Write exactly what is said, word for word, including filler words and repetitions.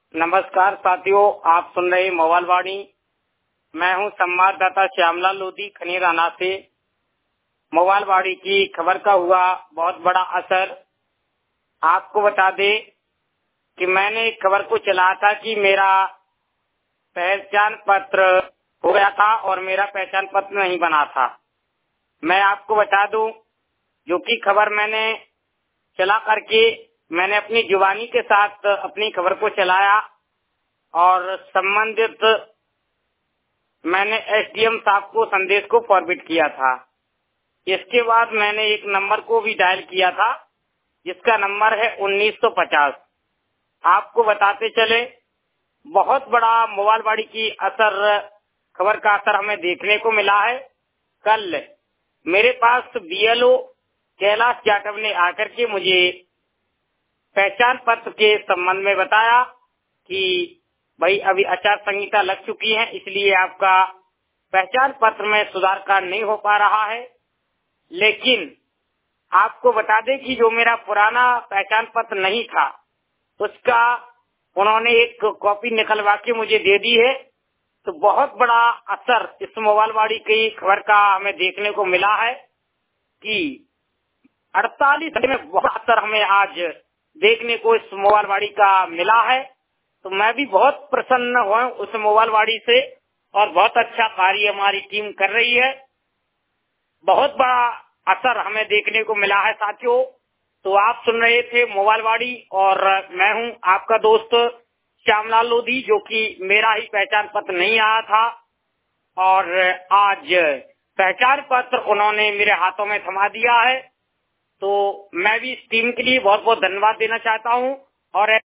नमस्कार साथियों, आप सुन रहे मोबाइल वाणी। मैं हूं संवाददाता श्यामलाल लोधी खनीराना से। मोबाइल वाणी की खबर का हुआ बहुत बड़ा असर। आपको बता दे कि मैंने एक खबर को चलाया था कि मेरा पहचान पत्र हो गया था और मेरा पहचान पत्र नहीं बना था। मैं आपको बता दूं, जो कि खबर मैंने चला करके मैंने अपनी जुबानी के साथ अपनी खबर को चलाया और संबंधित मैंने एसडीएम साहब को संदेश को फॉरवर्ड किया था। इसके बाद मैंने एक नंबर को भी डायल किया था, जिसका नंबर है उन्नीस सौ पचास। आपको बताते चले, बहुत बड़ा मोबाइल वाणी की असर खबर का असर हमें देखने को मिला है। कल मेरे पास बीएलओ कैलाश जाटव ने आकर के मुझे पहचान पत्र के संबंध में बताया कि भाई अभी आचार संहिता लग चुकी है, इसलिए आपका पहचान पत्र में सुधार कार्य नहीं हो पा रहा है। लेकिन आपको बता दें कि जो मेरा पुराना पहचान पत्र नहीं था, उसका उन्होंने एक कॉपी निकलवा के मुझे दे दी है। तो बहुत बड़ा असर इस मोबाइल वाणी की खबर का हमें देखने को मिला है कि अड़तालीस घंटे में बहुत असर हमें आज देखने को इस मोबाइल वाणी का मिला है। तो मैं भी बहुत प्रसन्न हुआ उस मोबाइल वाणी से और बहुत अच्छा कार्य हमारी टीम कर रही है। बहुत बड़ा असर हमें देखने को मिला है साथियों। तो आप सुन रहे थे मोबाइल वाणी और मैं हूं आपका दोस्त श्यामलाल लोधी, जो कि मेरा ही पहचान पत्र नहीं आया था और आज पहचान पत्र उन्होंने मेरे हाथों में थमा दिया है। तो मैं भी इस टीम के लिए बहुत बहुत धन्यवाद देना चाहता हूं और